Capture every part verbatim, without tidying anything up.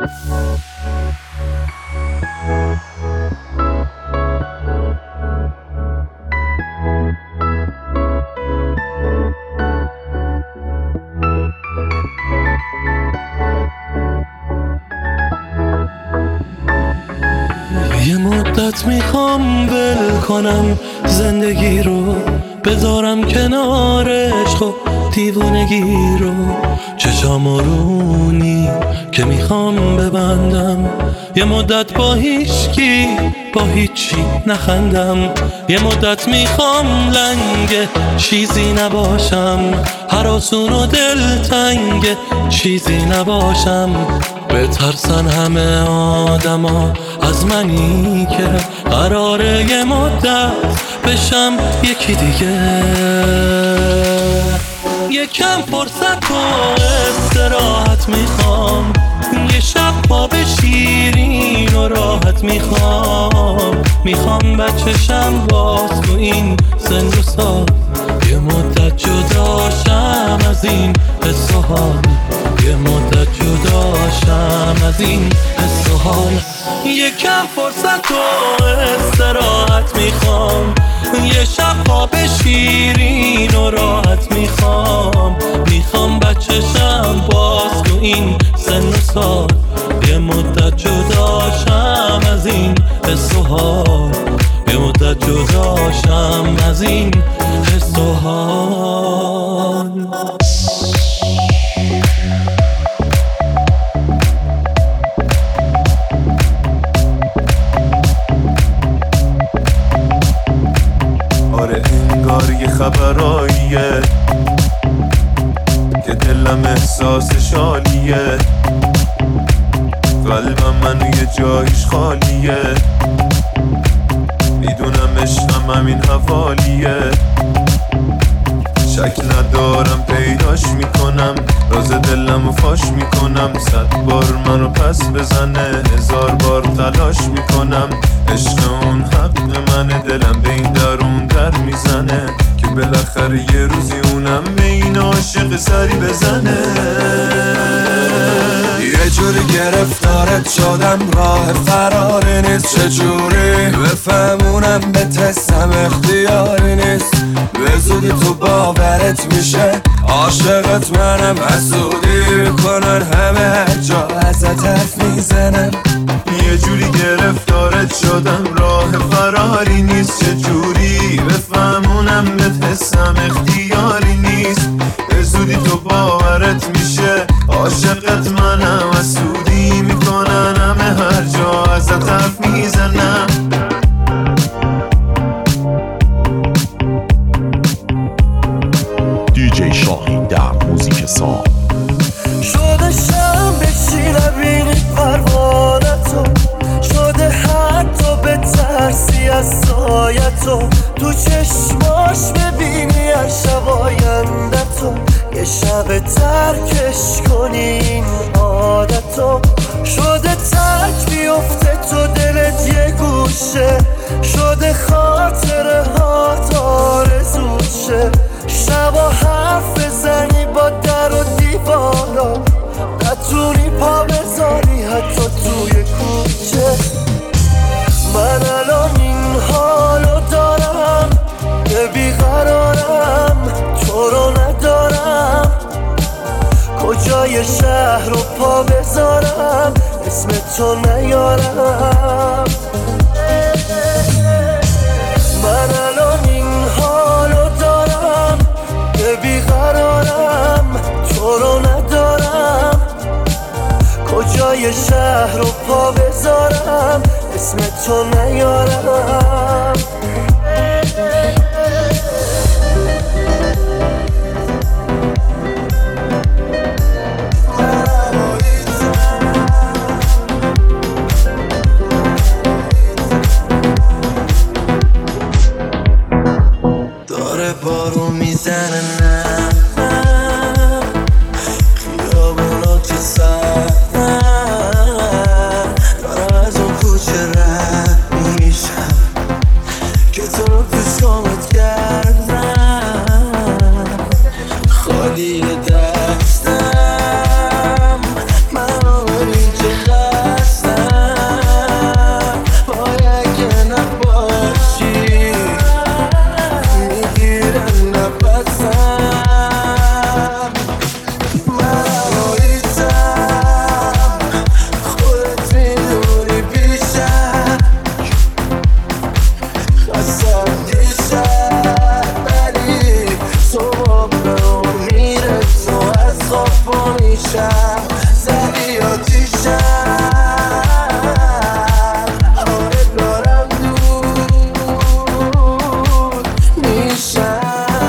یه مدت میخوام ول کنم زندگی رو، بذارم کنار عشق و دیوونگی رو. چشام رونی که میخوام ببندم، یه مدت با هیچکی با هیچی نخندم. یه مدت میخوام لنگ چیزی نباشم، هراسون و دلتنگ چیزی نباشم. بترسن همه آدما از منی که قراره یه مدت بشم یکی دیگه. یکم فرصت و استراحت میخوام، یه شب خواب شیرین و راحت میخوام. میخوام بچشم باز تو این سن و سال، یه مدت جداشم از این حس و حال. یه مدت جداشم از این حس و حال. یکم فرصت و استراحت میخوام، یه شب خواب شیرین و راحت میخوام. میخوام بچشم باز تو این سن و سال، یه مدت جداشم از این حس و حال. یه مدت جداشم از این حس و حال. آره انگار یه خبراییه که دلم احساس شالیه، قلبم منو یه جایش خالیه. میدونم عشقم همین حوالیه، شک ندارم پیداش میکنم، راز دلمو فاش میکنم. صد بار منو پس بزنه، هزار بار تلاش میکنم. عشق اون حق منه، دلم به این درون در میزنه که بالاخره یه روزی اونم به این عاشق سری بزنه. یه جوری گرفتارت شدم، راه فراری نیست. چجوری بفهمونم به تستم اختیاری نیست. به زودی تو باورت میشه عاشقت منم، حسودی کنن همه هر جا ازت حرف میزنم. یه جوری گرفتارت شدم، راه فراری نیست. چجوری بفهمونم به حسم اختیاری نیست. به زودی تو باورت میشه عاشقت منم، حسودی میکنن همه هر جا ازت حرف میزنم. دیجی شاهین در موزیک سام. شده شم بشی نبینی پروانتو، شده حتی به ترسی از سایتو. تو چشماش ببینی هر شب آیندتو، یه شب ترکش کنی این عادتو. شده ترک بیفته تو دلت یه گوشه، شده خاطره هات آرزوت شه. شبا حرف بزنی با در و دیوارا، نتونی پا بذاری حتی توی کوچه. من الان این حالو دارم که بیقرارم، تو رو ندارم. کجای شهر رو پا بذارم اسم تو نیارم. من الان این حالو دارم که بیقرارم، تو رو ندارم. کجای شهر رو پا بذارم اسم تو نیارم. داره بارو میزنه نه خیابونا تو سرن، دارم از اون کوچه رد میشم. میشم زدی آتیشم آره دارم دور میشم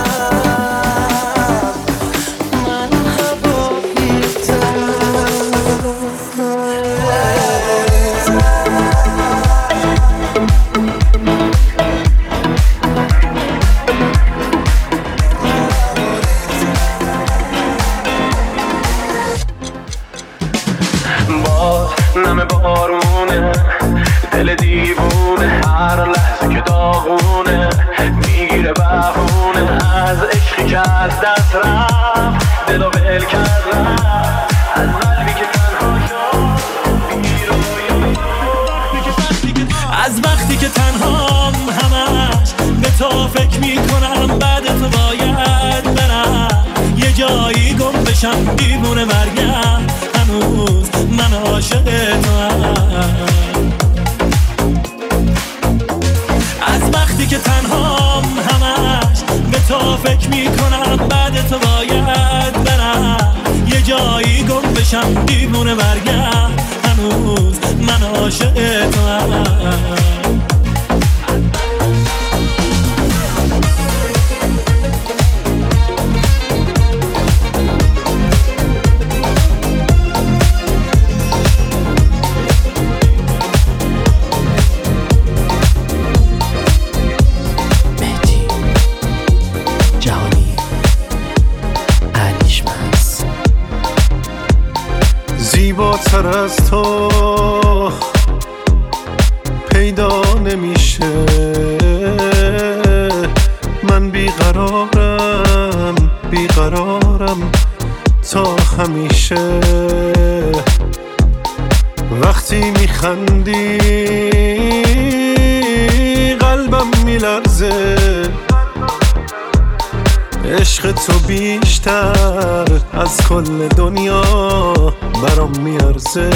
من هواییتم نم بارونه دل دیوونه هر لحظه که داغونه میگیره بهونه از عشقی که از دست رفت دلو ول کرد رفت از قلبی که تنها شد از وقتی که تنهام همش به تو فکر میکنم بعد تو باید برم یه جایی گم بشم دیوونه مرگم هنوز من عاشق توام از وقتی که تنهام همش به تو فکر میکنم بعد تو باید برم یه جایی گم بشم دیوونه مرگم هنوز من عاشق توام زیباتر از تو پیدا نمیشه من بیقرارم بیقرارم تا همیشه وقتی میخندی قلبم میلرزه عشق تو بیشتر از کل دنیا برام میارزه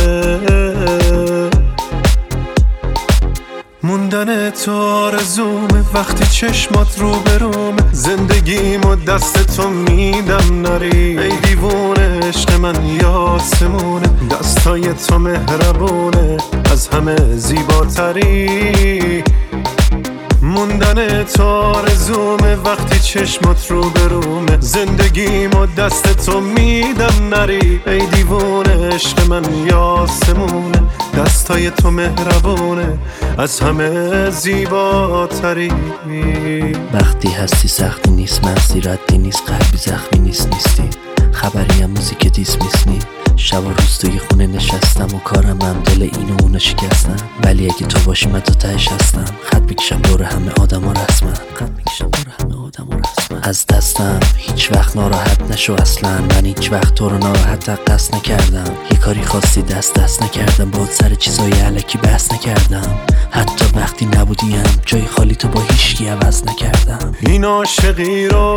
موندن تو آرزومه وقتی چشمات رو برومه زندگیمو دست تو میدم نری ای دیوونه عشق من یاسمونه دستای تو مهربونه از همه زیباتری موندن تو آرزومه وقتی چشمات رو برومه زندگیمو دست تو میدم نری ای دیوونه عشق من یاسمونه دستای تو مهربونه از همه زیباتری وقتی هستی سختی نیست مغزی ردی نیست قلبی زخمی نیست نیستی خبری هم موزیک دیس میسنی شب و روز توی خونه نشستم و کارم هم دل این و اونو شکستم ولی اگه تو باشی من تو تهش هستم خط میکشم دور همه آدم ها رسمم خط میکشم دور همه آدم ها رسمم از دستم هیچ وقت ناراحت نشو اصلا من هیچ وقت تو رو ناراحت قصد نکردم یه کاری خاصی دست دست نکردم باید سر چیزای علکی بحث نکردم حتی وقتی نبودیم جای خالی تو با هیچکی عوض نکردم این عاشقی رو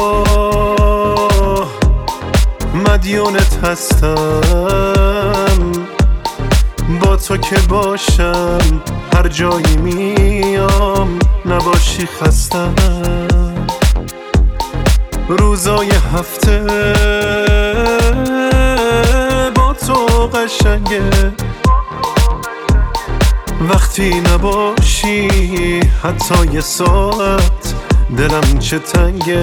مدیونت هستم با تو که باشم هر جایی میام نباشی خستم روزای هفته با تو قشنگه وقتی نباشی حتی یه ساعت دلم چه تنگه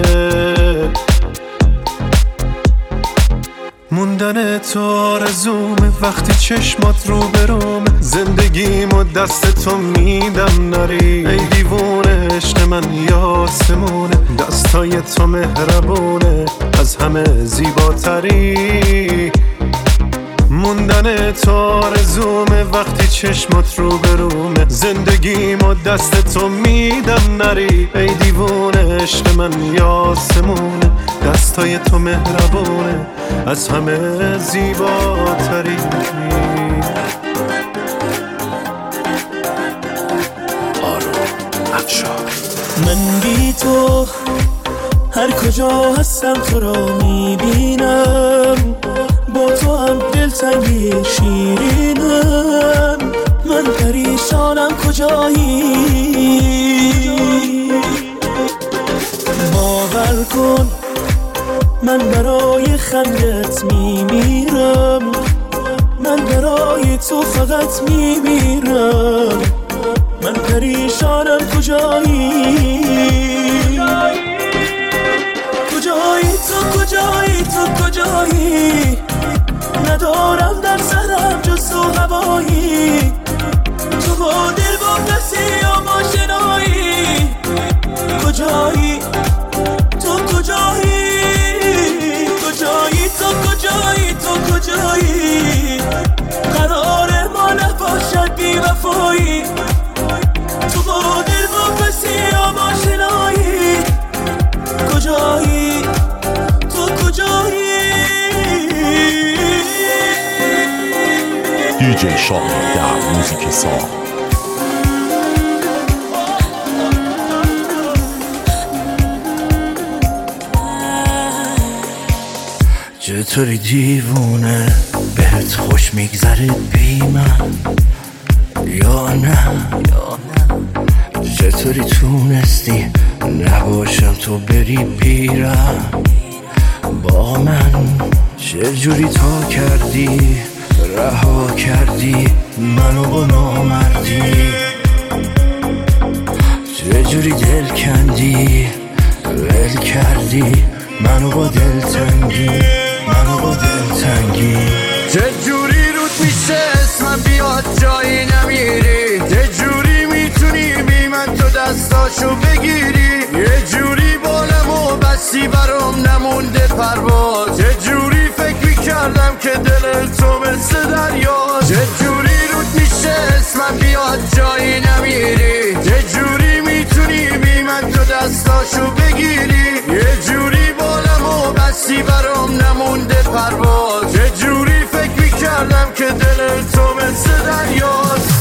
موندن تو آرزومه وقتی چشمات رو برومه زندگیمو دست تو میدم نری ای دیوونه عشق من یاسمونه دستای تو مهربونه از همه زیباتری موندن تو آرزومه وقتی چشمات رو برومه زندگیمو دست تو میدم نری ای دیوونه عشق من یاسمونه دستای تو مهربونه از همه زیباتری من بی تو هر کجا هستم تو رو میبینم با تو هم دلتنگی شیرینم من پریشانم کجایی باور کن من برای خندت میمیرم، من برای تو فقط میمیرم. من پریشانم کجایی، کجایی تو، کجایی تو، کجایی؟ ندارم در سرم جز تو هوایی، تو با دل با کسی یا ماشنایی. کجایی تو، کجایی، کجایی تو، کجایی تو، کجایی؟ قرار ما نباشد بی وفایی، تو با دل با کسی یا ماشنایی. کجایی تو، کجایی؟ دیجی شاهین در موزیک ساخت. چطوری دیوونه بهت خوش میگذره بی من یا نه؟ چطوری تونستی نباشم تو بری بیرم با من؟ چجوری تا کردی رها کردی منو با نامردی؟ چجوری دل کندی ول کردی منو با دلتنگی، منو با دلتنگی؟ چجوری رود میشه اسمم بیاد جایی نمیری؟ چجوری میتونی بی من تو دستاشو بگیری؟ یه جوری بالمو بستی برام نمونده پرواز، چه جوری فکر میکردم که دل تو مثل دریاست. چه جوری رود میشه اسمم بیاد جایی نمیری؟ چه جوری میتونی بی من تو دستاشو بگیری؟ یه جوری بالمو بستی برام نمونده پرواز، چه جوری فکر میکردم که دل تو مثل دریاست.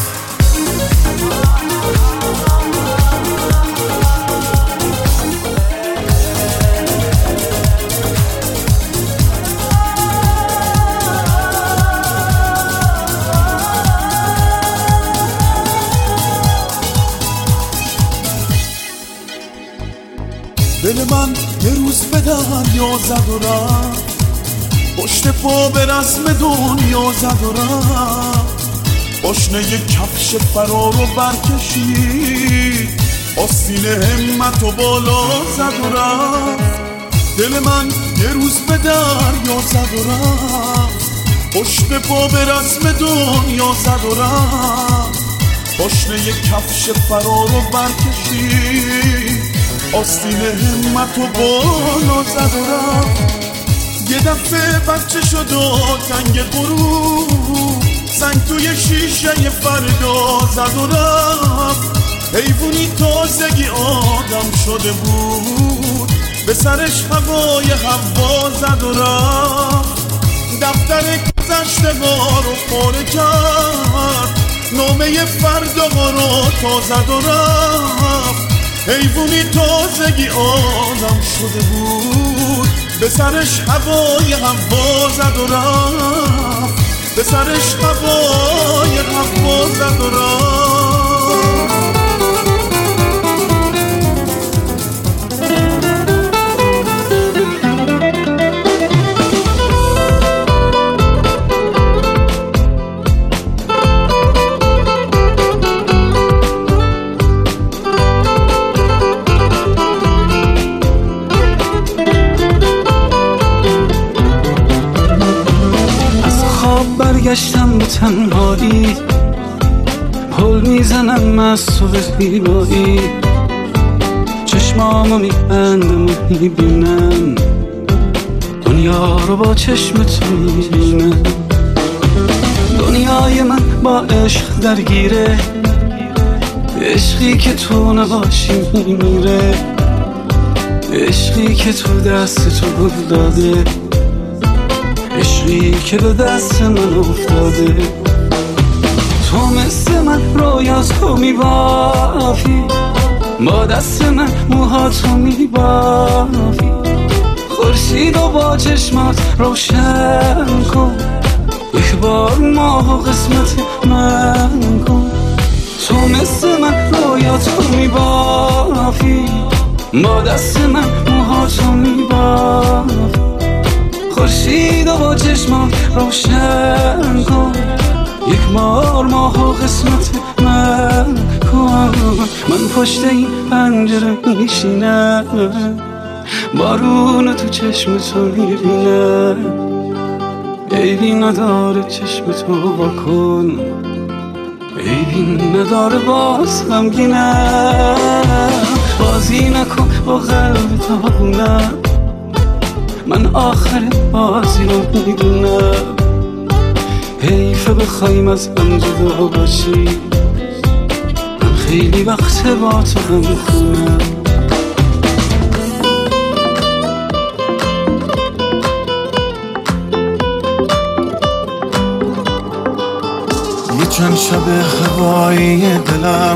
دل من یه روز به دریا زد و رفت، پشت پا به رسم دنیا زد و رفت. پاشنه یه کفش فرار رو برکشید، آستین همت و بالا زد و رفت. دل من یه روز به دریا زد و رفت، پشت پا به رسم دنیا زد و رفت. پاشنه یه کفش فرار رو برکشید، آستین همت و بالا زد و رفت. یه دفعه بچه شد و تنگ غروب، سنگ توی شیشه فردا زد و رفت. حیوانی تازگی آدم شده بود، به سرش هوای هوا زد و رفت. دفتر گذشته ها رو پاره کرد، نامه فردا ها رو تا زد و رفت. حیوانی تازگی آدم شده بود، به سرش هوای هوا زد و رفت. به سرش هوای هوا زد و رفت. برگشتم به تنهایی، پل میزنم از تو به بینایی. چشمامو میبندم و میبینم دنیا رو با چشم تو میبینم. دنیای من با عشق درگیره، عشقی که تو نباشی میمیره. عشقی که تو دست تو گل داده، عشقی که به دست من افتاده. تو مثل من رویا تو میبافی، با دست من موهاتو میبافی. خورشید و با چشمات روشن کن، یک بار ماه و قسمت من کن. تو مثل من رویا تو میبافی، با دست من موهاتو میبافی. خورشید و با چشمات روشن کن، یک بار ماه و قسمت من کن. من پشت این پنجره میشینم، بارون تو چشم تو میبینم. عیبی نداره چشم تو واکن، عیبی نداره باز غمگینم. بازی نکن با قلب تاونم، من آخر بازی رو میدونم. حیفه بخوایم از هم جدا باشی، من خیلی وقت با تو غم خونم. یه چند شب هوایی دلم،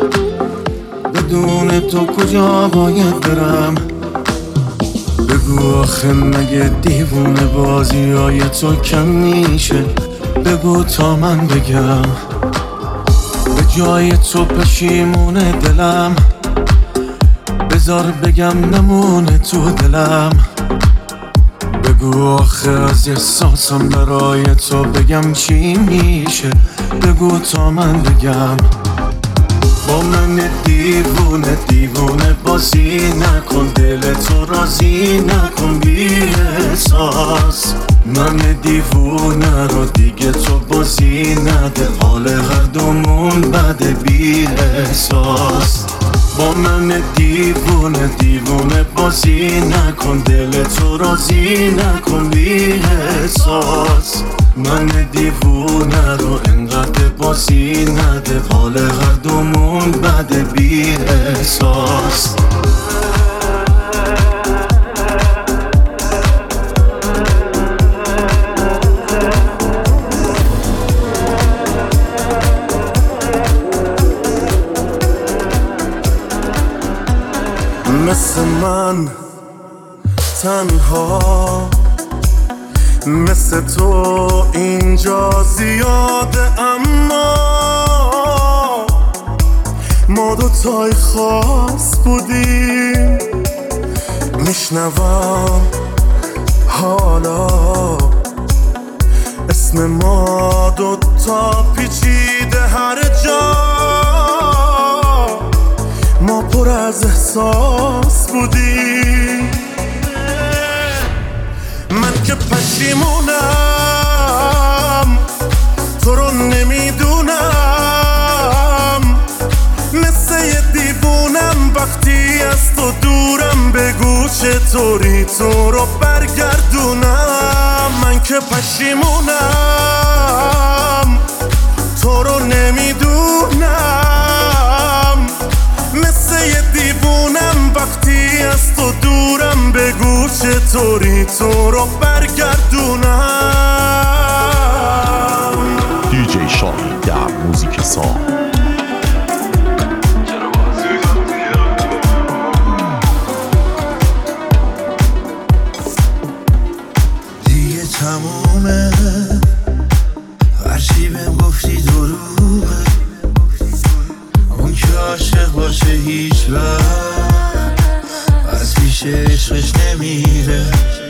بدون تو کجا باید برم؟ بگو آخه مگه دیوونه بازی های تو کم میشه؟ بگو تا من بگم. به جای تو پشیمونه دلم، بذار بگم نمونه تو دلم. بگو آخه از احساسم برای تو بگم چی میشه؟ بگو تا من بگم. با من دیوونه دیوونه بازی نکن، دل تو راضی نکن بی احساس. من دیوونه رو دیگه تو بازی نده، حال هر دومون بده بی احساس. با من دیوونه دیوونه بازی نکن، دل تو راضی نکن بی احساس. من دیوونه رو انقدر بازی نده، حال هر دومون بده بی احساس. مثل من تنها، مثل تو اینجا زیاده، اما ما دوتای خاص بودیم. میشنوم حالا اسم ما دوتا پیچیده هر جا، ما پر از احساس بودیم. من که پشیمونم تو رو نمیدونم، مثل یه دیوونم وقتی از تو دورم. بگو چطوری تو رو برگردونم. من که پشیمونم تو رو نمیدونم، مثل یه دیوونم وقتی از تو دورم. بگو چطوری تو رو برگردونم. دیجی شاهین در موزیک ساخت. دیگه تمومه، هرچی بهم گفتی دروغه. اون که عاشق باشه هیچ وقت از پیش عشقش نمیره.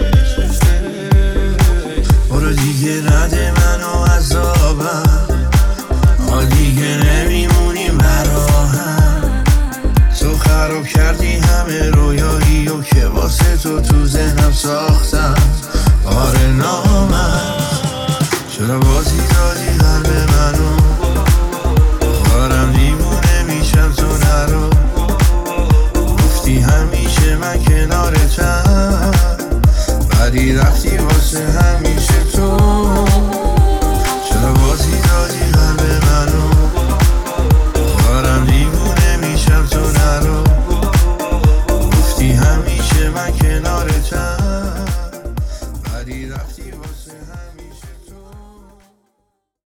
برو دیگه نده منو عذابم، ما دیگه نمیمونیم براهم. تو خراب کردی همه رویایی و که واسه تو تو ذهنم ساختم. آره نامرد، چرا بازی دادی قلب منو؟ دارم دیوونه میشم تو نرو. گفتی همیشه من کنارتم، ولی رفتی واسه همین